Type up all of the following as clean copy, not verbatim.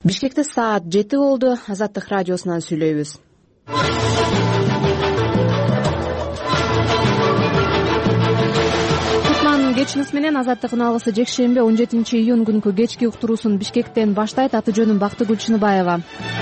Бишкекте саат 7 болду. Азаттык радиосунан сүйлөйбүз. Кутман кечиңиз менен Азаттыктын алгысы жекшемби 17-июнь күнкү кечки уктуруусун Бишкектен баштайт. Аты жөнүм Бактыгүл Чыныбаева.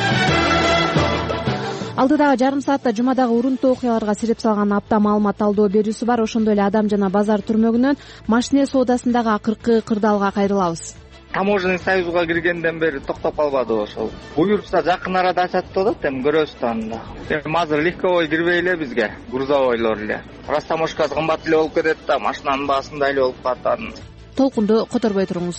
Алдыдагы жарым саатта жумадагы урунтуу окуяларга сирип салган апта маалымат талдоо берүүсү бар. Ошондой эле Адам жана базар түрмөгүнөн машине соодасындагы акыркы кырдаалга кайрылабыз. Таможенный союзга киргенден бери токтоп калбады ошол. Буюрса жакын арада ачат болот, эми көрөбүз да анда. Азыр легковой кирбей эле бизге, грузовойлор эле. Растаможка кымбат эле болуп кетет да, машинанын баасында эле болуп калат. Толкунду которбой туруңуз.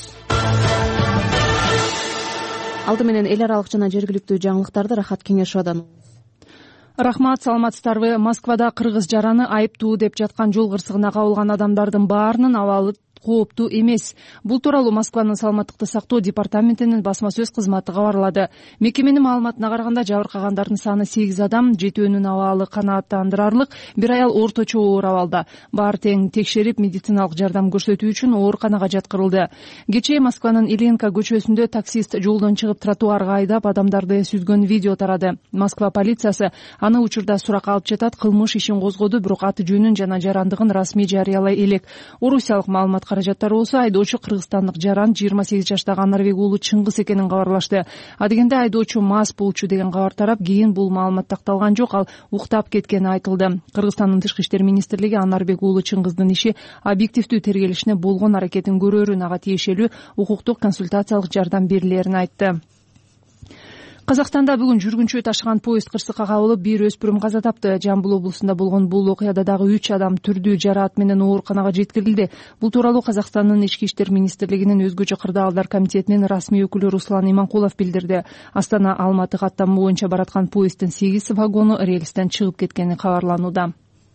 Алды менен эл аралык жана жергиликтүү жаңылыктарды Рахат Кеңешовадан. Рахмат, саламатсыздарбы? Москвада кыргыз жараны айыптуу деп жаткан жол кырсыгына кабылган адамдардын баарынын абалы кооптуу эмес. Бул тууралуу Москванын саламаттыкты сактоо департаментинин басма сөз кызматы кабарлады. Мекеменин маалыматына караганда жабыркагандардын саны 8 адам, жетөөнүн абалы канааттандырарлык, бир аял орточо оор абалда. Баары тең текшерип, медициналык жардам көрсөтүү үчүн ооруканага жаткырылды. Кечээ Москванын Иленка көчөсүндө таксист жолдон чыгып тротуарга айдап адамдарды сүзгөн видео тарады. Москва полициясы аны учурда суракка алып жатат, кылмыш ишин козгоду, бирок аты жөнүн жана жарандыгын расмий жарыялай элек. Орусиялык маалымат каражаттары болсо айдоочу кыргызстандык жаран 28 жаштагы Анарбек уулу Чыңгыз экенин кабарлашты. Адегенде айдоочу мас болчу деген кабар тарап, кийин бул маалымат такталган жок, ал уктап кеткени айтылды. Кыргызстандын Тышкы иштер министрлиги Анарбек уулу Чыңгыздын иши объективдүү тергелишине болгон аракетин көрөөрүн, ага тиешелүү укуктук консультациялык жардам берилерин айтты. Казакстанда бүгүн жүргүнчү ташыган поезд кырсыкка кабылып, бир өспүрүм каза тапты. Жамбыл облусунда болгон бул окуяда дагы 3 адам түрдүү жараат менен ооруканага жеткирилди. Бул тууралуу Казакстандын Ички иштер министрлигинин өзгөчө кырдаалдар комитетинин расмий өкүлү Руслан Иманкулов билдирди. Астана Алматы каттамы боюнча бараткан поезддин 8 вагону рельстен чыгып кеткени кабарланууда.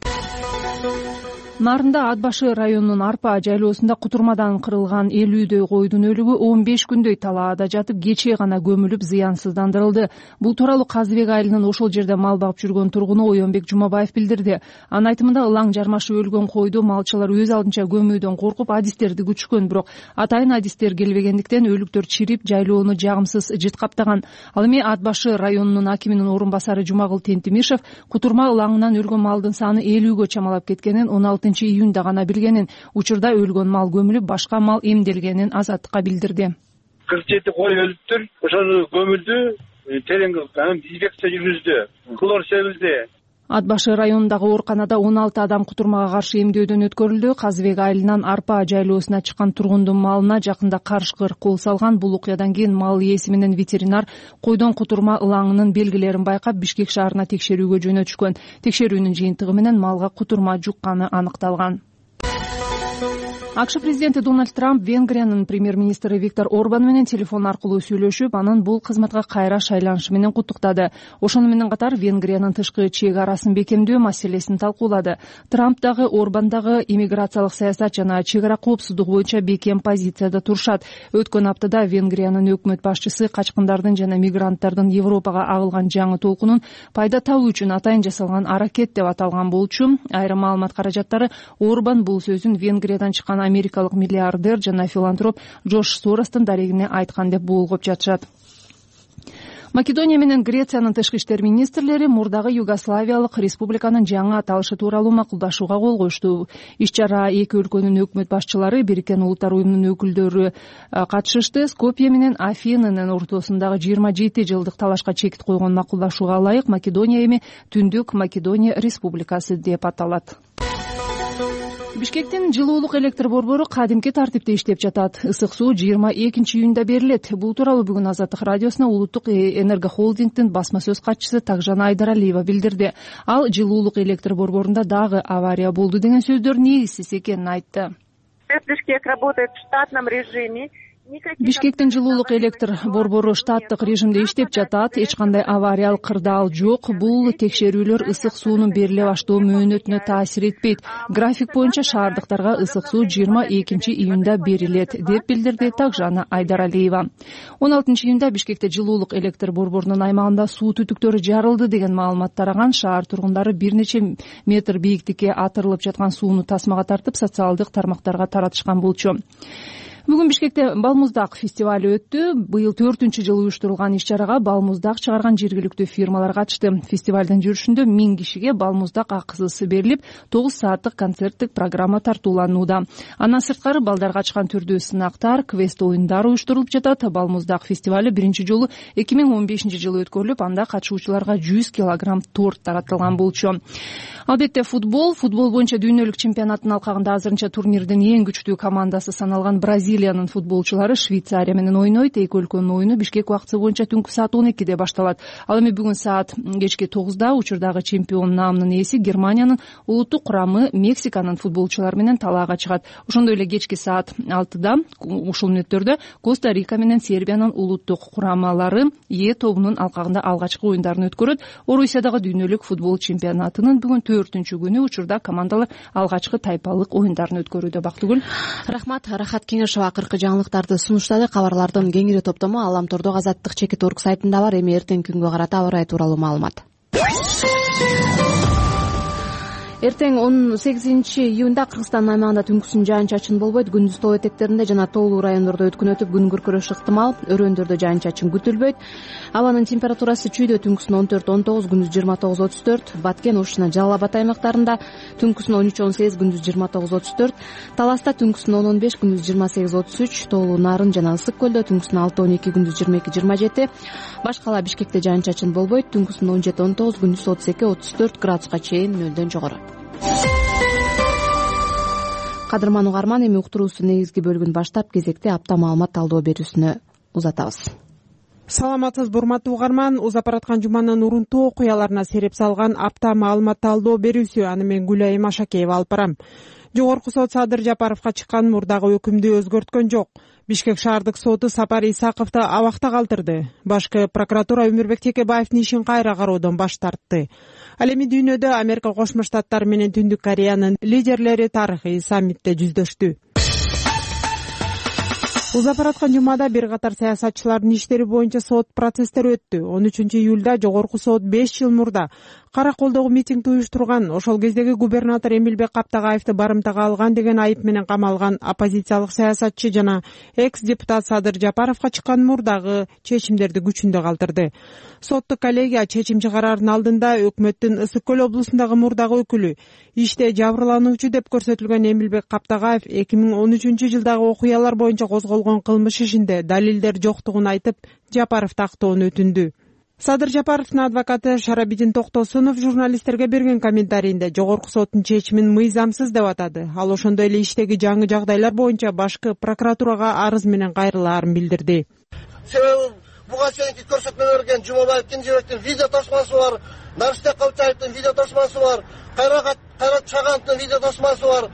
Нарында Ат башы районунун Арпа жайлоосунда кутурмадан кырылган 50дөй койдун өлүгү 15 күндөй талаада жатып, кечээ гана көмүлүп зыянсыздандырылды. Бул тууралуу Казыбек айылынын ошол жерде мал багып жүргөн тургуну Оюнбек Жумабаев билдирди. Анын айтымында ылаң жармашып өлгөн койду малчылар өз алдынча көмүүдөн коркуп адистерди күчкөн, бирок атайын адистер келбегендиктен өлүктөр чирип, жайлоону жагымсыз жыт каптаган. Ал эми Ат башы районунун акиминин орун басары Жумагыл Тентимишев кутурма ылаңынан өлгөн малдын саны 50гө чамалап кеткенин, 16-июнда гана билгенин, учурда өлгөн мал көмүлүп, башка мал эмделгенин Азаттыкка билдирди. 47 кой өлүптүр, ошону көмүлдү, терең инспекция жүргүздү, клор себилди. Ат башы районундагы ооруканада 16 адам кутурмага каршы эмдөөдөн өткөрүлдү. Казыбек айылынан Арпа жайлоосуна чыккан тургундун малына жакында карышкыр кол салган. Бул окуядан кийин мал ээси менен ветеринар койдон кутурма ылаңынын белгилерин байкап, Бишкек шаарына текшерүүгө жөнөтүшкөн. Текшерүүнүн жыйынтыгы менен малга кутурма жукканы аныкталган. АКШ президенти Дональд Трамп Венгриянын премьер-министри Виктор Орбан менен телефон аркылуу сүйлөшүп, анын бул кызматка кайра шайланышы менен куттуктады. Ошону менен катар Венгриянын тышкы чек арасын бекемдөө маселесин талкуулады. Трамп дагы Орбан дагы иммиграциялык саясат жана чек ара коопсуздугу боюнча бекем позицияда турушат. Өткөн аптада Венгриянын өкмөт башчысы качкындардын жана мигранттардын Европага агылган жаңы толкунун пайда табуу үчүн атайын жасалган аракет деп аталган болчу. Айрым маалымат каражаттары Орбан бул сөзүн Венгриядан чыккан америкалык миллиардер жана филантроп Джордж Соростун дарегине айткан деп болгоп жатышат. Македония менен Грециянын тышкы иштер министрлери мурдагы Югославиялык республиканын жаңы аталышы тууралуу макулдашууга кол коюшту. Иш-чара эки өлкөнүн өкмөт башчылары, Бириккен Улуттар уюмунун өкүлдөрү катышышты. Скопье менен Афинанын ортосундагы 27 жылдык талашка чекит койгон макулдашууга ылайык Македония эми Түндүк Македония республикасы деп аталат. Бишкектин жылуулук электр борбору кадимки тартипте иштеп жатат. Ысык суу 22-июнда берилет. Бул тууралуу бүгүн Азаттык радиосуна Улуттук энергохолдингдин басма сөз катчысы Такжан Айдаралиева билдирди. Ал жылуулук электр борборунда дагы авария болду деген сөздөр негизсиз экенин айтты. Бишкек работает в штатном режиме. Бишкектин жылуулук электр борбору штаттык режимде иштеп жатат. Эч кандай авариялык кырдаал жок. Бул текшерүүлөр ысык суунун бериле баштоо мөөнөтүнө таасир этпейт. График боюнча шаардыктарга ысык суу 22-июнда берилет, деп билдирди Такжана Айдаралиева. 16-июнда Бишкекте жылуулук электр борборунун аймагында суу түтүктөрү жарылды деген маалымат тараган. Шаар тургундары бир нече метр бийиктикке атырылып жаткан сууну тасмага тартып, социалдык тармактарга таратышкан болчу. Бүгүн Бишкекте Балмуздак фестивалы өттү. Быйыл 4-жыл уюштурулган иш-чарага балмуздак чыгарган жергиликтүү фирмалар катышты. Фестивалдын жүрүшүндө 1000 кишиге балмуздак акысысы берилип, 9 сааттык концерттик программа тартууланууда. Андан сырткары балдарга ачкан түрдүү сынактар, квест оюндар уюштурулуп жатат. Балмуздак фестивалы биринчи жолу 2015-жылы өткөрүлүп, анда катышуучуларга 100 килограмм торт таратылган болчу. Албетте футбол боюнча дүйнөлүк чемпионаттын алкагында азырынча турнирдин эң күчтүү командасы саналган Бразилиянын футболчулары Швейцария менен ойнойт. Эки өлкөнүн оюну Бишкек убакыты боюнча түнкү саат 12-де башталат. Ал эми бүгүн саат кечки 9-да учурдагы чемпион наамынын ээси Германиянын улуттук курамы Мексиканын футболчулары менен талаага чыгат. Ошондой эле кечки саат 6-да ушул мүнөттөрдө Коста-Рика менен Сербиянын улуттук курамалары Е тобунун алкагында алгачкы оюндарын өткөрөт. Орусиядагы дүйнөлүк футбол чемпионатынын бүгүн 4-күнү учурда командалар алгачкы тайпалык оюндарын өткөрүүдө. Бактыгүл. Рахмат. Рахат Кеңешова акыркы жаңылыктарды сунуштады. Кабарлардын кеңири топтому Аламтордо Азаттык Чекит.орг сайтында бар. Эми эртең күнгө карата аба ырайы тууралуу маалымат. Эртең 18-июнда Кыргызстандын аймагында түнкүсүн жаан-чачын болбойт. Күндүз тоо этектеринде жана тоолуу райондордо өткүн өтүп, күн күркүрөш ыктымал. Өрөөндөрдө жаан-чачын күтүлбөйт. Абанын температурасы чүйдө түнкүсүн 14-19, күндүз 29-34, Баткен, Ош жана Жалал Абад аймактарында түнкүсүн 13-18, күндүз 29-34, Таласта түнкүсүн 10-15, күндүз 28-33, тоолуу Нарын жана Ысык көлдө түнкүсүн 6-12, күндүз 22-27, башкала Бишкекте жаан-чачын болбойт. Түнкүсүн 17-19, күндүз 32-34 градуска чейин нөлдөн жогору. Кадырман угарман, эми уктуруусунун негизги бөлүгүн баштап, кезекте апта маалымат талдоо берүүсүнө узатабыз. Саламатсыз урматтуу угарман, узап бараткан жуманын урунтуу окуяларына сереп салган апта маалымат талдоо берүүсү. Аны мен Гүлайым Ашакеева алып барам. Жогорку сот Садыр Жапаровго чыккан мурдагы өкүмдү өзгөрткөн жок. Бишкек шаардык соту Сапар Исаковду абакта калтырды. Башкы прокуратура Өмүрбек Текебаевдин ишин кайра кароодон баш тартты. Ал эми дүйнөдө Америка Кошмо Штаттары менен Түндүк Кореянын лидерлери тарыхый саммитте жүздөштү. Узап бараткан жумада бир катар саясатчылардын иштери боюнча сот процесстери өттү. 13-июлда жогорку сот 5 жыл мурда Караколдогу митингди уюштурган, ошол кездеги губернатор Эмилбек Каптагаевди барымтага алган деген айып менен камалган оппозициялык саясатчы жана экс-депутат Садыр Жапаровго чыккан мурдагы чечимдерди күчүндө калтырды. Соттук коллегия чечим чыгарардын алдында өкмөттүн Ысык көл облусундагы мурдагы өкүлү, иште жабырлануучу деп көрсөтүлгөн Эмилбек Каптагаев 2013-жылдагы окуялар боюнча козголгон кылмыш ишинде далилдер жоктугун айтып, Жапаров тактоону өтүндү. Садыр Жапаровдун адвокаты Шарабидин Токтосунов журналисттерге берген комментарийинде жогорку соттун чечимин мыйзамсыз деп атады. Ал ошондой эле иштеги жаңы жагдайлар боюнча башкы прокуратурага арыз менен кайрылаарын билдирди. Себеби буга чейинки көрсөтмөлөргө Жумабаев Кенжебектин видео тосмасы бар, Нарышбек Калчаевдин видео тосмасы бар, Кайрат Чагановдун видео тосмасы бар,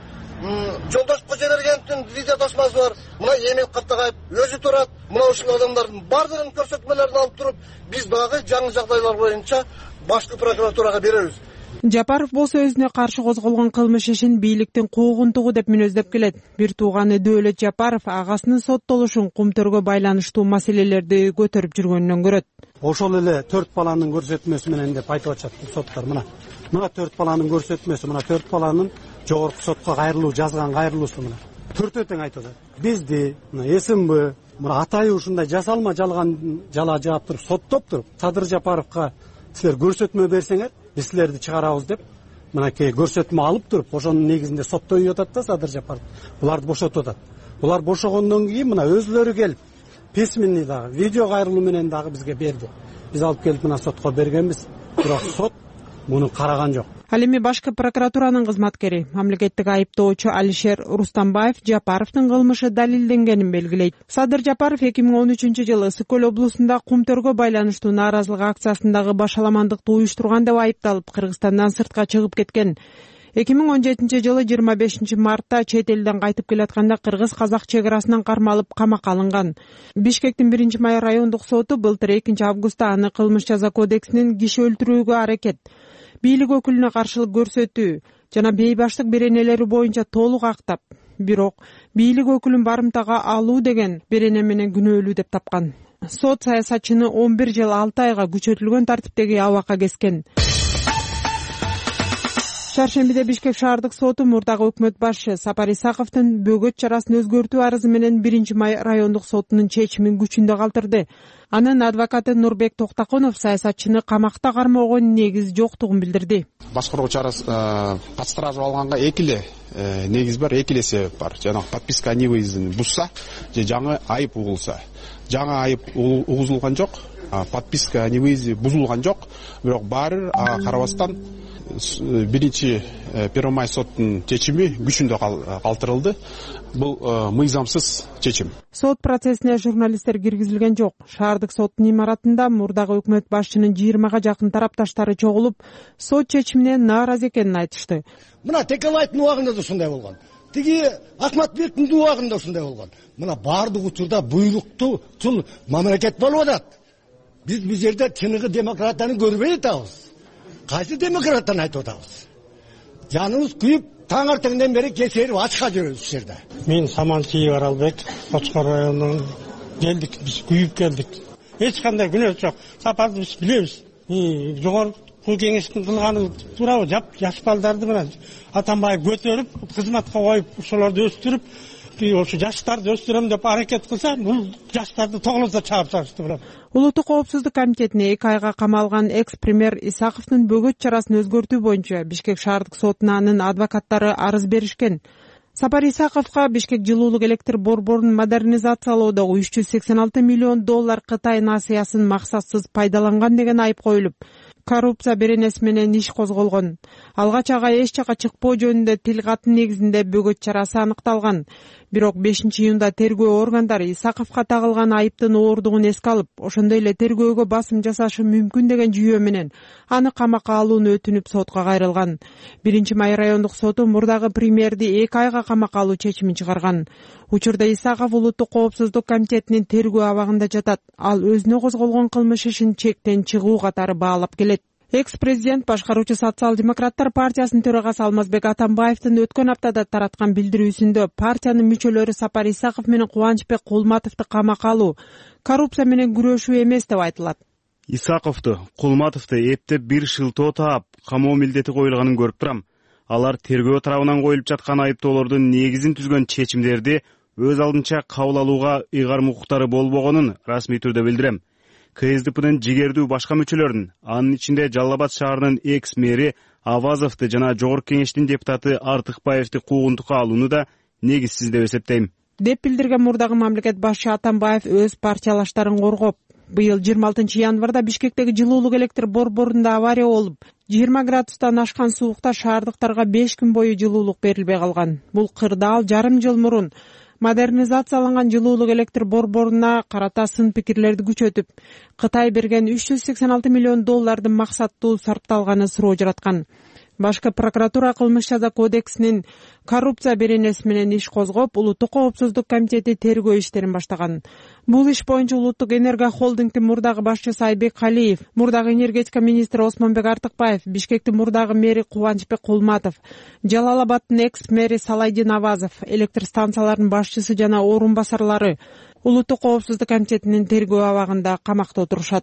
Жолдош Кожебергеновдун видео тосмасы бар. Мына Эмил Каптагаев өзү турат. Мына ушул адамдардын бардыгын көрсөтмөлөрүн алып туруп, биз дагы жаңы жагдайлар боюнча башкы прокуратурага беребиз. Жапаров болсо өзүнө каршы козголгон кылмыш ишин бийликтин куугунтугу деп мүнөздөп келет. Бир тууганы Дөөлөт Жапаров агасынын соттолушун кумтөргө байланыштуу маселелерди көтөрүп жүргөнүнөн көрөт. Ошол эле 4 баланын көрсөтмөсү менен деп айтып атышат соттор. Мына 4 баланын көрсөтмөсү, мына 4 баланын жогорку сотко кайрылуу жазган кайрылуусу мына. Төртөө тең айтып атат. Бизди мына СМБ мына атайы ушундай жасалма жалган жала жаап туруп соттоп туруп Садыр Жапаровго силер көрсөтмө берсеңер, биз силерди чыгарабыз деп мынакей көрсөтмө алып туруп, ошонун негизинде соттой атат да Садыр Жапаров. Буларды бошотуп атат. Булар бошогондон кийин мына өзлөрү келип письменный дагы, видео кайрылуу менен дагы бизге берди. Биз алып келип мына сотко бергенбиз. Бирок сот муну караган жок. Ал эми башкы прокуратуранын кызматкери, мамлекеттик айыптоочу Алишер Рустамбаев Жапаровдун кылмышы далилденгенин белгилейт. Садыр Жапаров 2013-жылы Ысык көл облусунда кумтөргө байланыштуу нааразылык акциясындагы башаламандыкты уюштурган деп айыпталып, Кыргызстандан сыртка чыгып кеткен. 2017-жылы 25 мартта чет элден кайтып келатканда кыргыз-казак чек арасынан кармалып камакка алынган. Бишкектин 1-май райондук соту былтыр 2-августта аны кылмыш жаза кодексинин киши өлтүрүүгө аракет, бийлик өкүлүнө каршылык көрсөтүү жана бейбаштык беренелери боюнча толук актап, бирок бийлик өкүлүн барымтага алуу деген берене менен күнөөлүү деп тапкан. Сот саясатчыны 11 жыл 6 айга күчөтүлгөн тартиптеги абакка кескен. Шаршембиде Бишкек шаардык соту мурдагы өкмөт башчы Сапар Исаковдун бөгөт чарасын өзгөртүү арызы менен 1-Май райондук сотунун чечимин күчүндө калтырды. Анын адвокаты Нурбек Токтакунов саясатчыны камакта кармоого негиз жоктугун билдирди. Башкаруу чарасы под стражу алганга эки эле негиз бар, эки эле себеп бар. Жана подписка не выездин бузса же жаңы айып угулса. Жаңы айып угузулган жок, подписка не выезди бузулган жок, бирок баары карабастан 1-Май соттун чечими күчүндө калтырылды. Бул мыйзамсыз чечим. Сот процессине журналисттер киргизилген жок. Шаардык соттун имаратында мурдагы өкмөт башчынын 20га жакын тарапташтары чогулуп, сот чечимине нааразы экенин айтышты. Мына Текебаевдин убагында да ушундай болгон. Тиги Акматбектин убагында ушундай болгон. Мына баардык учурда буйруктуу чул мамлекет болуп атат. Биз бул жерде чыныгы демократияны көрбөй атабыз. Кайсы демократтан айтып атабыз? Жаныбыз күйүп, таң артыңдан бери кесерип ачка жүрөбүз ушул жерде. Мен Самантиев Аралбек, Кочкор районунун келдик, биз күйүп келдик. Эч кандай күнөө жок. Сапарды биз билебиз. Жогорку кеңештин кылганын туурабы? Жаш балдарды менен Атамбаев көтөрүп, кызматка коюп, ошолорду өстүрүп, ошо жаштарды өстүрөм деп аракет кылса, бул жаштарды тоголозо чаап салышты бирок. Улуттук коопсуздук комитетине 2 айга камалган экс-премьер Исаковдун бөгөт чарасын өзгөртүү боюнча Бишкек шаардык сотуна анын адвокаттары арыз беришкен. Сапар Исаковго Бишкек жылуулук электр борборун модернизациялоодо $386 миллион Кытай насыясын максатсыз пайдаланган деген айып коюлуп, коррупция беренеси менен иш козголгон. Алгач ага эч жака чыкпоо жөнүндө тил катын негизинде бөгөт чарасы аныкталган. Бирок 5-июнда тергөө органдары Исаковго тагылган айыптын ооругун эске алып, ошондой эле тергөөгө басым жасашы мүмкүн деген жүйө менен аны камакка алууну өтүнүп сотко кайрылган. 1-Май райондук соту мурдагы премьерди 2 айга камакка алуу чечимин чыгарган. Учурда Исаков Улуттук коопсуздук комитетинин тергөө абагында жатат. Ал өзүнө козголгон кылмыш ишин чектен чыгуу катары баалап келет. Экс-президент башкаруучу Социал-демократтар партиясынын төрагасы Алмазбек Атамбаевдин өткөн аптада тараткан билдирүүсүндө партиянын мүчөлөрү Сапар Исаков менен Кубанычбек Кулматовду камакка алуу коррупция менен күрөшүү эмес деп айтылат. Исаковду, Кулматовду эптеп бир шылтоо таап, камоо милдети коюлганын көрүп турам. Алар тергөө тарабынан коюлуп жаткан айыптоолордун негизин түзгөн чечимдерди өз алдынча кабыл алууга ыйгарым укуктары болбогонун расмий түрдө билдирем. КСДПнын жигердүү башка мүчөлөрүн, анын ичинде Жалал Абад шаарынын экс-мэри Авазовду жана Жогорку кеңештин депутаты Артыкбаевди куугунтукка алууну да негизсиз деп эсептейм. Деп билдирген мурдагы мамлекет башчы Атамбаев өз партиялаштарын коргоп, быйыл 26 январда Бишкектеги жылуулук электр борборунда авария болуп, 20 градустан ашкан суукта шаардыктарга 5 күн бою жылуулук берилбей калган. Бул кырдаал жарым жыл мурун модернизацияланган жылуулук электр борборуна карата сын пикирлерди күчөтүп, Кытай берген $386 миллион максаттуу сарпталганы суроо жараткан. Башкы прокуратура кылмыш жаза кодексинин коррупция беренеси менен иш козгоп, Улуттук коопсуздук комитети тергөө иштерин баштаган. Бул иш боюнча Улуттук энерго холдингдин мурдагы башчысы Айбек Калиев, мурдагы энергетика министри Осмонбек Артыкбаев, Бишкектин мурдагы мэри Кубанычбек Кулматов, Жалал Абадтын экс-мэри Салайдин Авазов, электр станцияларынын башчысы жана орун басарлары Улуттук коопсуздук комитетинин тергөө абагында камакта отурушат.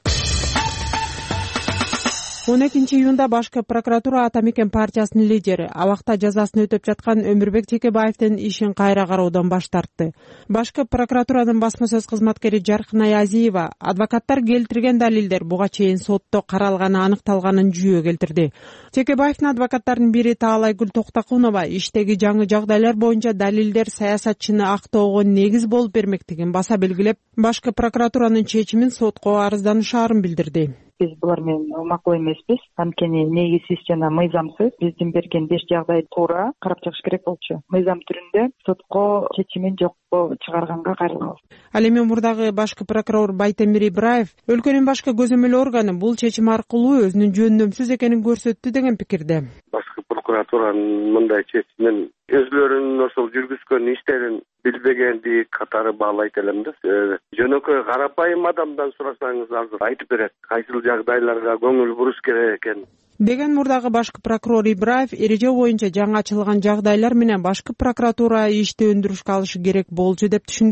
12-июнда башкы прокуратура Атамекен партиясынын лидери, абакта жазасын өтөп жаткан Өмүрбек Текебаевдин ишин кайра кароодон баш тартты. Башкы прокуратуранын басма сөз кызматкери Жаркынай Азиева адвокаттар келтирген далилдер буга чейин сотто каралганы аныкталганын жүйө келтирди. Текебаевдин адвокаттарынын бири Таалайгүл Токтакунова иштеги жаңы жагдайлар боюнча далилдер саясатчыны актоого негиз болуп бермектигин баса белгилеп, башкы прокуратуранын чечимин сотко арызданышаарын билдирди. Биз булар менен макул эмеспиз. Анткени негизсиз жана мыйзамсыз биздин берген 5 жагдай туура карап чыгыш керек болчу. Мыйзам түрүндө сотко чечимин жокко чыгарганга кайрылабыз. Ал эми мурдагы башкы прокурор Байтемир Ибраев өлкөнүн башкы көзөмөл органы бул чечим аркылуу өзүнүн жөндөмсүз экенин көрсөттү деген пикирде. Башкы прокуратуранын мындай чечимин өзлөрүнүн ошол жүргүзгөн иштерин билбегенди катары баалайт элем да. Жөнөкөй карапайым адамдан сурасаңыз азыр айтып берет. Кайсыл жагдайларга көңүл буруш керек экен деген мурдагы башкы прокурор Ибраев эреже боюнча жаңы ачылган жагдайлар менен башкы прокуратура ишти өндүрүшкө алышы керек болчу деп түшүндүрөт.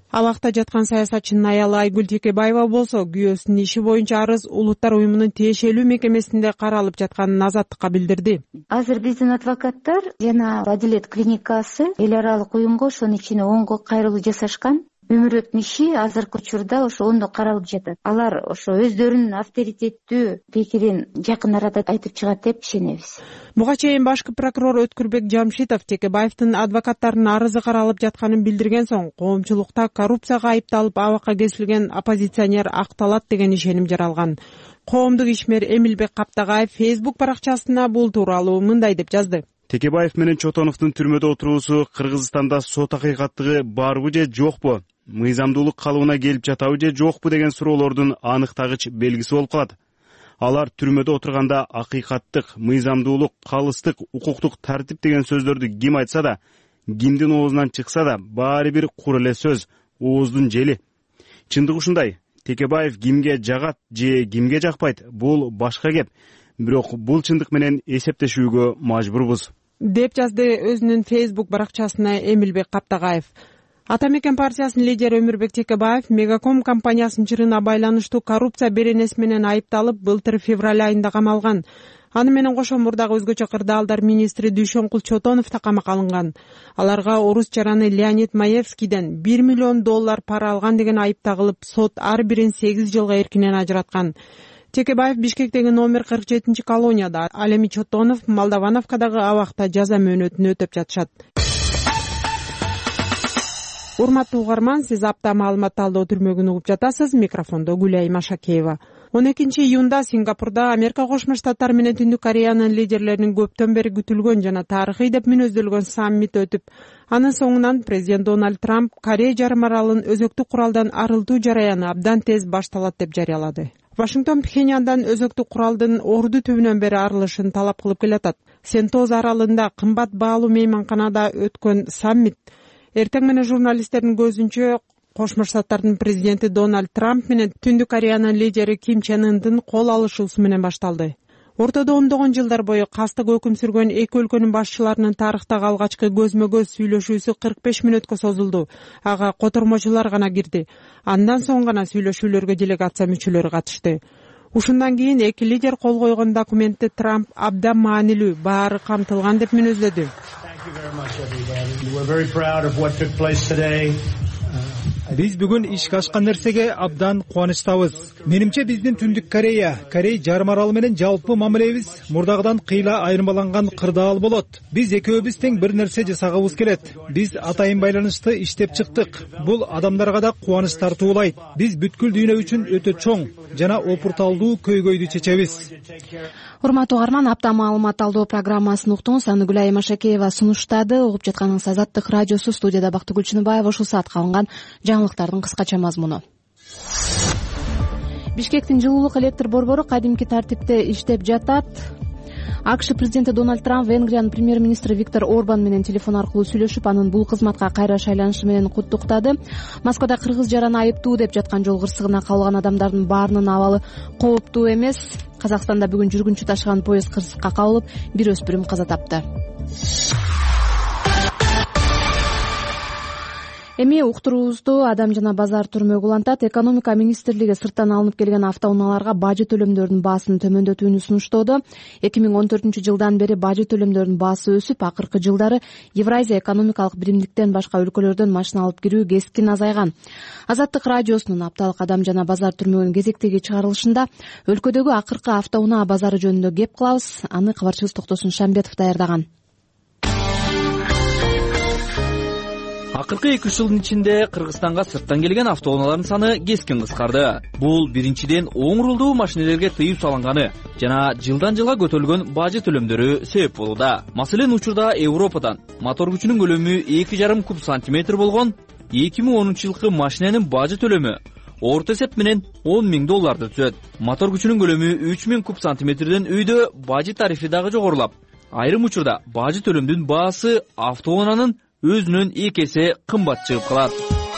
Абакта жаткан саясатчынын аялы Айгүл Текебаева болсо күйөөсүнүн иши боюнча арыз Улуттар уюмунун тиешелүү мекемесинде каралып жатканын Азаттыкка билдирди. Азыр биздин адвокаттар жана Адилет клиникасы эл аралык уюмга ошонун ичине оңго кайрылуу жасашкан. Өмүрбектин иши азыркы учурда ошо оңдо каралып жатат. Алар ошо өздөрүнүн авторитеттүү пикирин жакын арада айтып чыгат деп ишенебиз. Буга чейин башкы прокурор Өткүрбек Жамшитов Текебаевдин адвокаттарынын арызы каралып жатканын билдирген соң коомчулукта коррупцияга айыпталып абакка кесилген оппозиционер акталат деген ишеним жаралган. Коомдук ишмер Эмилбек Каптагаев Facebook баракчасына бул тууралуу мындай деп жазды. Текебаев менен Чотоновдун түрмөдө отуруусу Кыргызстанда сот акыйкаттыгы барбы же жокпу, мыйзамдуулук калыбына келип жатабы же жокпу деген суроолордун аныктагыч белгиси болуп калат. Алар түрмөдө отурганда акыйкаттык, мыйзамдуулук, калыстык, укуктук тартип деген сөздөрдү ким айтса да, кимдин оозунан чыкса да, баары бир кур эле сөз, ооздун жели. Чындык ушундай. Текебаев кимге жагат же кимге жакпайт, бул башка кеп. Бирок бул чындык менен эсептешүүгө мажбурбуз, деп жазды өзүнүн Facebook баракчасына Эмилбек Каптагаев. Ата Мекен партиясынын лидери Өмүрбек Текебаев Мегаком компаниясынын чырына байланыштуу коррупция беренеси менен айыпталып, былтыр февраль айында камалган. Аны менен кошо мурдагы өзгөчө кырдаалдар министри Дүйшөнкул Чотонов да камакка алынган. Аларга орус жараны Леонид Маевскийден $1 миллион пара алган деген айып тагылып, сот ар бирин 8 жылга эркинен ажыраткан. Текебаев Бишкектеги номер 47 колонияда, ал эми Чотонов Молдовановкадагы абакта жаза мөөнөтүн өтөп жатышат. Урматтуу угарман, сиз апта маалымат талдоо түрмөгүн угуп жатасыз. Микрофондо Гүлай Машакеева. 12 июнда Сингапурда Америка Кошмо Штаттары менен Түндүк Кореянын лидерлеринин көптөн бери күтүлгөн жана тарыхый деп мүнөздөлгөн саммит өтүп, анын соңунан президент Дональд Трамп Корея жарым аралын өзөктүк куралдан арылтуу жараяны абдан тез башталат деп жарыялады. Вашингтон Пхеньяндан өзөктүк куралдын орду түбүнөн бери арылышын талап кылып келатат. Сентоз аралында кымбат баалуу мейманканада өткөн саммит эртең менен журналисттердин көзүнчө Кошмо Штаттардын президенти Дональд Трамп менен Түндүк Кореянын лидери Ким Чен Ындын кол алышуусу менен башталды. Ортодо ондогон жылдар бою кастык өкүм сүргөн эки өлкөнүн башчыларынын тарыхтагы алгачкы көзмө-көз сүйлөшүүсү 45 мүнөткө созулду. Ага котормочулар гана кирди. Андан соң гана сүйлөшүүлөргө делегация мүчөлөрү катышты. Ушундан кийин эки лидер кол койгон документти Трамп абдан маанилүү, баары камтылган деп мүнөздөдү. Биз бүгүн ишке ашкан нерсеге абдан кубанычтабыз. Менимче биздин Түндүк Корея, Корей жарым аралы менен жалпы мамилебиз мурдагыдан кыйла айырмаланган кырдаал болот. Биз экөөбүз тең бир нерсе жасагыбыз келет. Биз атайын байланышты иштеп чыктык. Бул адамдарга да кубаныч тартуулайт. Биз бүткүл дүйнө үчүн өтө чоң жана опурталдуу көйгөйдү чечебиз. Урматтуу угарман, апта маалымат талдоо программасын уктуңуз. Аны Гүлай Машакеева сунуштады. Угуп жатканыңыз Азаттык радиосу. Студияда Бактыгүл Чыныбаева. Ушул саатка алынган жаңылыктардын кыскача мазмуну. Бишкектин жылуулук электр борбору кадимки тартипте иштеп жатат. АКШ президенти Дональд Трамп Венгриянын премьер-министри Виктор Орбан менен телефон аркылуу сүйлөшүп, анын бул кызматка кайра шайланышы менен куттуктады. Москвада кыргыз жараны айыптуу деп жаткан жол кырсыгына кабылган адамдардын баарынын абалы кооптуу эмес. Казакстанда бүгүн жүргүнчү ташыган поезд кырсыкка кабылып, бир өспүрүм каза тапты. Эми уктуруубузду Адам жана базар түрмөгү улантат. Экономика министрлиги сырттан алынып келген автоунааларга бажы төлөмдөрдүн баасын төмөндөтүүнү сунуштоодо. 2014 жылдан бери бажы төлөмдөрдүн баасы өсүп, акыркы жылдары Евразия экономикалык биримдиктен башка өлкөлөрдөн машина алып кирүү кескин азайган. Азаттык радиосунун апталык Адам жана базар түрмөгүнүн кезектеги чыгарылышында өлкөдөгү акыркы автоунаа базары жөнүндө кеп кылабыз. Аны кабарчыбыз Токтосун Шамбетов даярдаган. Акыркы 2 жылдын ичинде Кыргызстанга сырттан келген автоунаалардын саны кескин кыскарды. Бул биринчиден оң рулдуу машинелерге тыюу салынганы жана жылдан жылга көтөрүлгөн бажы төлөмдөрү себеп болууда. Маселен, учурда Европадан мотор күчүнүн көлөмү 2,5 куб сантиметр болгон 2010 жылкы машиненин бажы төлөмү орто эсеп менен $10,000 түзөт. Мотор күчүнүн көлөмү 3000 куб сантиметрден үйдө бажы тарифи дагы жогорулап, айрым учурда бажы төлөмдүн баасы автоунаанын өзүнөн 2 эсе кымбат чыгып калат.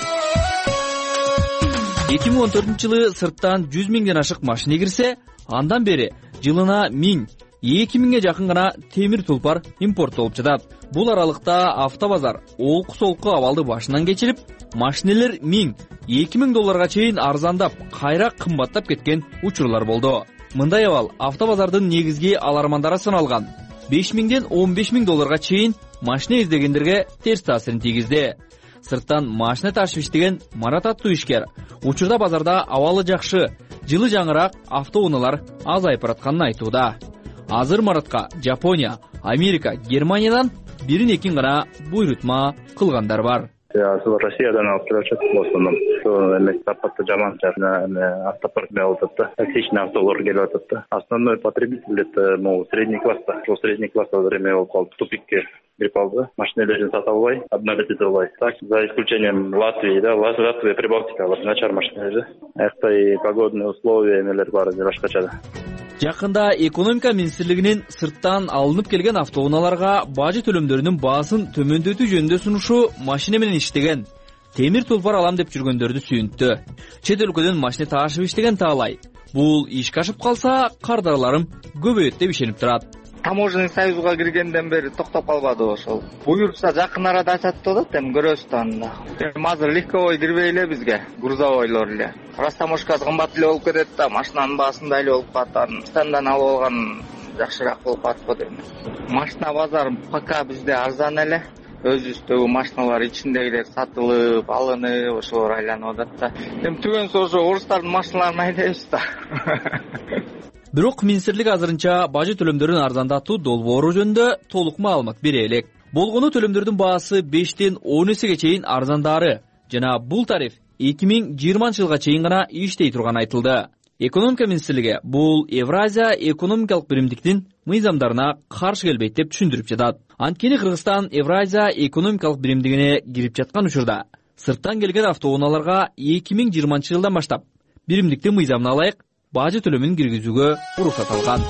2014 жылы сырттан 100 миңден ашык машина кирсе, андан бери жылына 1000-2000ге жакын гана темир тулпар импорттолуп жатат. Бул аралыкта автобазар олку солку абалды башынан кечирип, машинелер 1000-2000 долларга чейин арзандап, кайра кымбаттап кеткен учурлар болду. Мындай абал автобазардын негизги алармандары саналган 5000ден 15000 долларга чейин машина издегендерге терс таасирин тийгизди. Сырттан машина ташып иштеген Марат аттуу ишкер учурда базарда абалы жакшы, жылы жаңыраак автоунаалар азайып баратканын айтууда. Азыр Маратка Жапония, Америка, Германиядан бирин-экин гана буйрутма кылгандар бар. Россиядан алып келип жатат болсондон. Эме сапаты жаман автопарк болуп атат да. Отличный автолор келип атат да. Основной потребитель это средний класста. Средний класс эме болуп калды, тупикке кирип калды. Машиналерин сата албай, обновить албай. Так, за исключением Латвии, да, Латвия, Прибалтика, начар машиналер. Акта и погодные условия эмелер бар, башкача да. Жакында экономика министрлигинин сырттан алынып келген автоунааларга бажы төлөмдөрүнүн баасын төмөндөтүү жөнүндө сунушу машина менен иштеген, темир тулпар алам деп жүргөндөрдү сүйүнттү. Чет өлкөдөн машина таашып иштеген таалай. Бул ишке ашып калса, кардарларым көбөйөт деп ишенип турат. Таможенный союзга киргенден бери токтоп калбады ошол. Буюрса жакын арада ачат деп атат, эми көрөбүз да анда. Азыр легковой кирбей эле бизге, грузовойлор эле. Растаможкасы кымбат эле болуп кетет да, машинанын баасында эле болуп калат. Стандан алып алган жакшыраак болуп калат го дейм. Машина базары пока бизде арзан эле. Өзүбүздөгү машиналар ичиндегилер сатылып, алынып, ошолор айланып атат да. Эми түгөнсү ошо орустардын машиналарын айдайбыз да. Бирок министрлик азырынча бажы төлөмдөрүн арзандатуу долбоору жөнүндө толук маалымат бере элек. Болгону төлөмдөрдүн баасы 5ден 10 эсеге чейин арзандары жана бул тариф 2020-жылга чейин гана иштей турганы айтылды. Экономика министрлиги бул Евразия экономикалык биримдиктин мыйзамдарына каршы келбейт деп түшүндүрүп жатат. Анткени Кыргызстан Евразия экономикалык биримдигине кирип жаткан учурда сырттан келген автоунааларга 2020-жылдан баштап биримдиктин мыйзамына ылайык бажы төлөмүн киргизүүгө уруксат алган.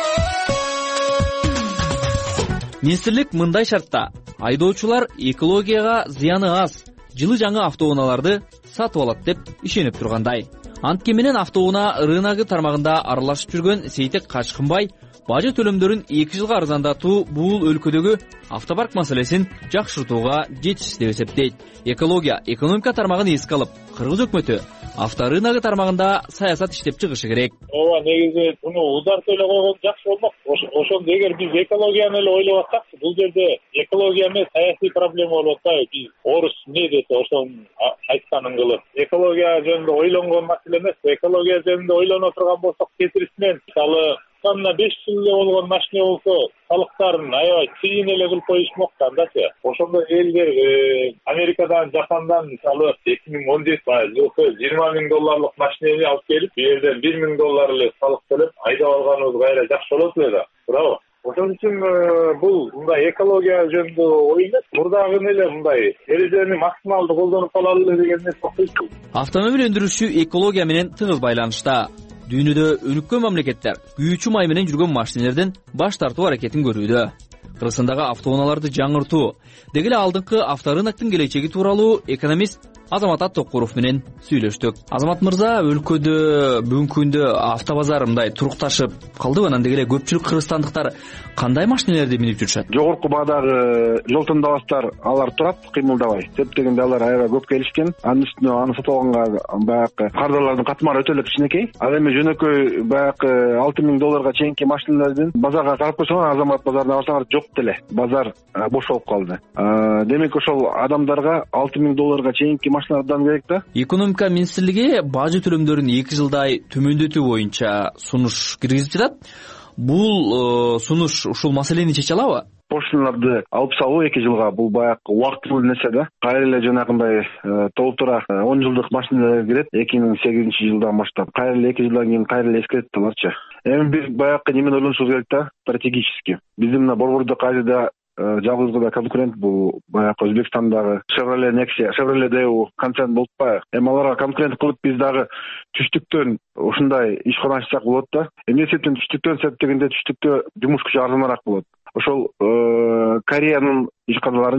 Министрлик мындай шартта айдоочулар экологияга зыяны аз, жылы жаңы автоунааларды сатып алат деп ишенип тургандай. Анткени менен автоунаа рыногу тармагында аралашып жүргөн Сейтек Качкынбай бажы төлөмдөрүн 2 жылга арзандатуу бул өлкөдөгү автопарк маселесин жакшыртууга жетишсиз деп эсептейт. Экология, экономика тармагын эске алып, Кыргыз өкмөтү авторыногу тармагында саясат иштеп чыгышы керек. Ооба, негизи муну узартып эле койгон жакшы болмок. Ошондо эгер биз экологияны эле ойлоп атсак, бул жерде экология эмес, саясий проблема болуп атпайбы? Биз орус эмне десе ошонун айтканын кылып. Экология жөнүндө ойлонгон маселе эмес. Экология жөнүндө ойлоно турган болсок, кетирисинен мисалы 5 жыл эле болгон машина болсо, салыктарын аябай чыйын эле кылып коюшмокта андачы. Ошондо элдер Америкадан, Жапондан мисалы 2017 жылкы 20 000 долларлык машинени алып келип, бу жерден 1 000 доллар эле салык төлөп айдап алганыбыз кайра жакшы болот эле да. Бирок ошон үчүн бул мындай экология жөнүндө ой эмес, мурдагы эле мындай эрежени максималдуу колдонуп калалы эле деген нерсе окуйсуз. Автомобиль өндүрүшү экология менен тыгыз байланышта. Дүйнөдө өнүккөн мамлекеттер күйүүчү май менен жүргөн машинелерден баш тартуу аракетин көрүүдө. Кыргызстандагы автоунааларды жаңыртуу, деги эле алдыңкы авторыноктун келечеги тууралуу экономист Азамат Аттокуров менен сүйлөштүк. Азамат мырза, өлкөдө бүгүнкү күндө автобазар мындай турукташып калдыбы? Анан деги эле көпчүлүк кыргызстандыктар кандай машинелерди минип жүрүшөт? Жогорку баадагы жолтондабастар алар турат кыймылдабай. Себеп дегенде алар аябай көп келишкен. Анын үстүнө аны сатып алганга баягы кардарлардын катмары өтө эле кичинекей. Ал эми жөнөкөй баягы 6 000 долларга чейинки машиналардын базарга карап көрсөңөр, Азамат базарына барсаңар жок деле. Базар бош болуп калды. Демек ошол адамдарга 6 000 долларга чейинки машиналардан керек да. Экономика министрлиги бажы төлөмдөрүн 2 жылдай төмөндөтүү боюнча сунуш киргизип жатат. Бул сунуш ушул маселени чече алабы? Пошлиналарды алып салуу 2 жылга бул баягы убактылуу нерсе да. Кайра эле жанагындай толтура 10 жылдык машиналар кирет 2008-жылдан баштап. Кайра эле 2 жылдан кийин кайра эле эскерет аларчы. Эми биз баягы немени ойлонушубуз керек да, стратегически. Биздин мына Борбордук Азияда жалгыз гана конкурент бул баягы Өзбекстандагы Chevrolet Nexia, Chevrolet Daewoo концерн болуп атпайбы? Эми аларга конкурент кылып биз дагы түштүктөн ушундай ишкана ачсак болот да. Эмне себептен түштүктөн дегенде түштүктө жумуш күчү арзаныраак болот. Ошол Кореянын ишканаларынчы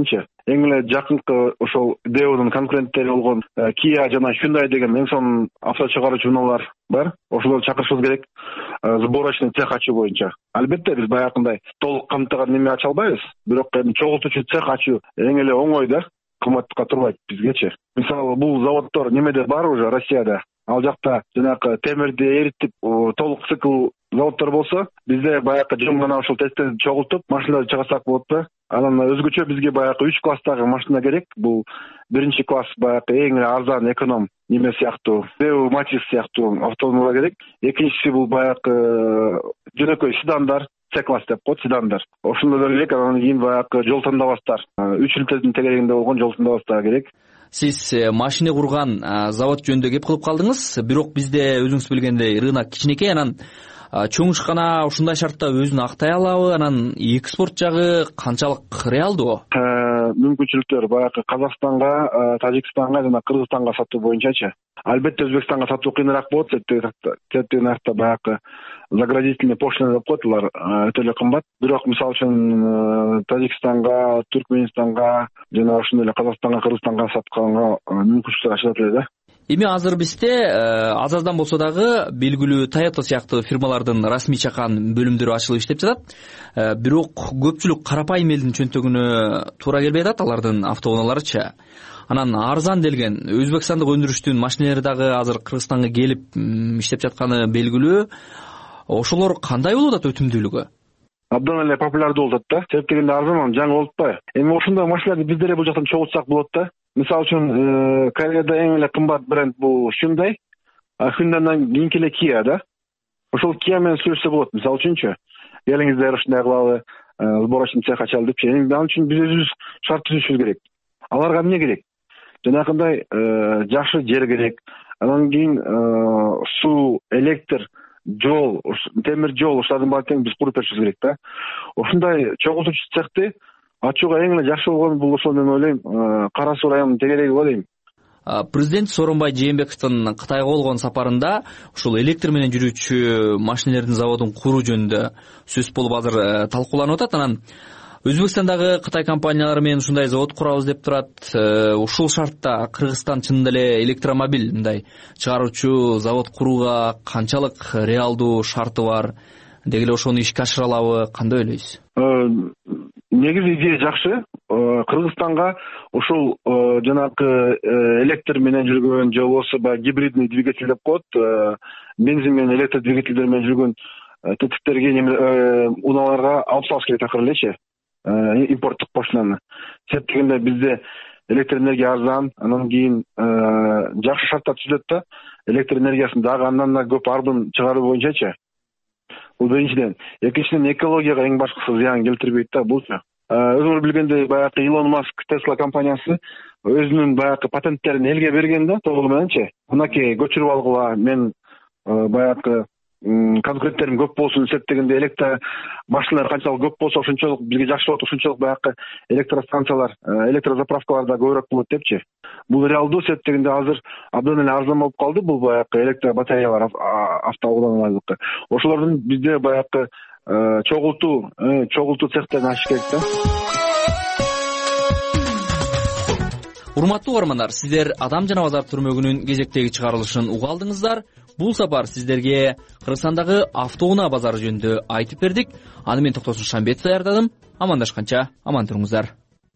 эң эле жакынкы ошол Daewoo'нун конкуренттери болгон Kia жана Hyundai деген эң сонун авто чыгаруучу унаалар бар. Ошолорду чакырышыбыз керек сборочный цех ачуу боюнча. Албетте биз баягындай толук камтыган неме ача албайбыз, бирок эми чогултуучу цех ачуу эң эле оңой да, кымбатка турбайт бизгечи. Мисалы бул заводдор немеде бар уже Россияда. Ал жакта жанагы темирди эритип толук цикл заводдор болсо, бизде баягы жөн гана ушул тесттерди чогултуп машиналарды чыгарсак болот да. Анан өзгөчө бизге баягы 3 класстагы машина керек. Бул биринчи класс баягы эң эле арзан эконом неме сыяктуу, Daewoo Matiz сыяктуу автоунаалар керек. Экинчиси бул баягы жөнөкөй седандар, C-класс деп коет, седандар. Ошондой керек. Анан кийин баягы жол тандабастар, 3 литрдин тегерегинде болгон жол тандабастар керек. Сиз машина курган завод жөнүндө кеп кылып калдыңыз, бирок бизде өзүңүз билгендей рынок кичинекей, анан чоң ишкана ушундай шартта өзүн актай алабы? Анан экспорт жагы канчалык реалдуу? Мүмкүнчүлүктөр баягы Казакстанга, Тажикстанга жана Кыргызстанга сатуу боюнчачы. Албетте Өзбекстанга сатуу кыйыныраак болот, себеби наркта баягы заградительный пошлина деп коет, алар өтө эле кымбат. Бирок мисалы үчүн Тажикстанга, Түркменистанга жана ошондой эле Казакстанга, Кыргызстанга сатканга мүмкүнчүлүктөр ачылат эле да. Эми азыр бизде аз аздан болсо дагы белгилүү Toyota сыяктуу фирмалардын расмий чакан бөлүмдөрү ачылып иштеп жатат. Бирок көпчүлүк карапайым элдин чөнтөгүнө туура келбей атат алардын автоунааларычы. Анан арзан делген өзбекстандык өндүрүштүн машиналары дагы азыр Кыргызстанга келип иштеп жатканы белгилүү. Ошолор кандай болуп атат өтүмдүүлүгү? Абдан эле популярдуу болуп атат да. Себеп дегенде арзан, жаңы болуп атпайбы? Эми ошондой машиналарды биздер бул жактан чогултсак болот да. Мисалы үчүн Кореяда эң эле кымбат бренд бул Hyundai, а Hyundai'дан кийинки эле Kia да. Ошол Kia менен сүйлөшсө болот. Мисалы үчүнчү, келиңиздер ушундай кылалы, сборочный цех ачалы депчи. Ал үчүн биз өзүбүз шарт түзүшүбүз керек. Аларга эмне керек? Жанагындай жакшы жер керек. Анан кийин суу, электр, жол, темир жол, ошолордун баарын биз куруп беришибиз керек да. Ошондой чогултуучу цехти ачууга эң эле жакшы болгон бул ошол мен ойлойм, Кара Суу районунун тегереги го дейм. Президент Сооронбай Жээнбековдун Кытайга болгон сапарында ушул электр менен жүрүүчү машиналардын заводун куруу жөнүндө сөз болуп азыр талкууланып атат. Анан Өзбекстандагы Кытай компаниялары менен ушундай завод курабыз деп турат. Ушул шартта Кыргызстан чынында эле электромобиль мындай чыгаруучу завод курууга канчалык реалдуу шарты бар? Деги эле ошону ишке ашыра алабы? Кандай ойлойсуз? Негизи идея жакшы. Кыргызстанга ушул жанагы электр менен жүргөн же болбосо гибридный двигатель деп коет, бензин менен электр двигательдер менен жүргөн тетиктерге унааларга алып салыш керек акыры элечи, импорттук пошлинаны. Себеп дегенде бизде электр энергия арзан, анан кийин жакшы шарттар түзүлөт да, электр энергиясын дагы андан да көп арбын чыгаруу боюнчачы. Бул биринчиден. Экинчиден экологияга эң башкысы зыян келтирбейт да булчу. Өзүңөр билгендей баягы Илон Маск Tesla компаниясы өзүнүн баягы патенттерин элге берген да, толугу мененчи. Мынакей көчүрүп алгыла, мен баягы конкуренттерим көп болсун деп дегенде электр машиналар канчалык көп болсо ошончолук бизге жакшы болот, ошончолук баягы электростанциялар, электрозаправкалар да көбүрөөк болот депчи. Бул реалдуу, себеп дегенде азыр абдан эле арзан болуп калды бул баягы электр батареялар автоунаалардыкы. Ошолордун бизде баягы чогултуу цехтерин ачыш керек да. Урматтуу угармандар, сиздер Адам жана Базар түрмөгүнүн кезектеги чыгарылышын уга алдыңыздар. Бул сапар сиздерге Кыргызстандагы автоунаа базары жөнүндө айтып бердик. Аны мен Токтосун Шамбетов даярдадым. Амандашканча аман туруңуздар.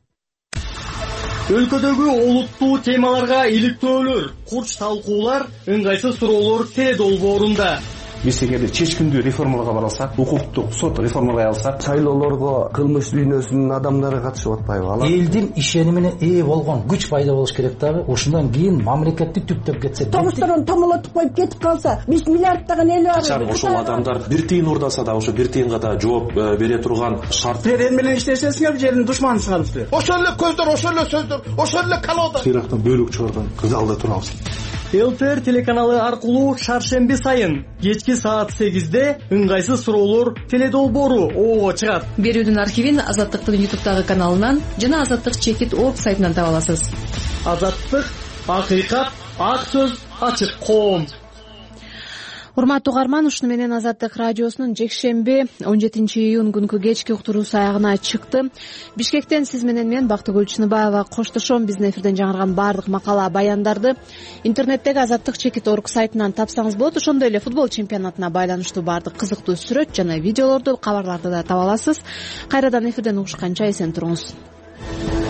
Өлкөдөгү олуттуу темаларга иликтөөлөр, курч талкуулар, ыңгайсыз суроолор теледолбоорунда. Биз эгерде чечкиндүү реформаларга бара алсак, укуктук сот реформалай алсак, шайлоолорго кылмыш дүйнөсүнүн адамдары катышып атпайбы? Алар элдин ишенимине ээ болгон күч пайда болуш керек дагы. Ошондон кийин мамлекетти түптөп кетсе, тогуштардан томолотуп коюп кетип калса, 5 миллиардтаган эл бар. Качан ошол адамдар бир тыйын урдаса да, ошо бир тыйынга да жооп бере турган шарт. Силер менен иштесеңиздер, жердин душманысыңар силер. Ошол эле көздөр, ошол эле сөздөр, ошол эле колода. Сыйрактан бөлүк чыгарган залда турабыз. ЛТР телеканалы аркылуу шаршемби сайын кечки саат 8-де ыңгайсыз суроолор теледолбоору ого чыгат. Берүүдүн архивин Азаттыктын YouTube'дагы каналынан жана Азаттык чекит орг сайтынан таба аласыз. Азаттык, акыйкат, ак сөз, ачык коом. Урматтуу угарман, ушуну менен Азаттык радиосунун жекшемби 17-июнь күнкү кечки уктуруусу аягына чыкты. Бишкектен сиз менен мен Бактыгүл Чыныбаева коштошом. Биздин эфирден жаңырган баардык макала, баяндарды интернеттеги azаттык.org сайтынан тапсаңыз болот. Ошондой эле футбол чемпионатына байланыштуу баардык кызыктуу сүрөт жана видеолорду, кабарларды да таба аласыз. Кайрадан эфирден угушканча эсен туруңуз.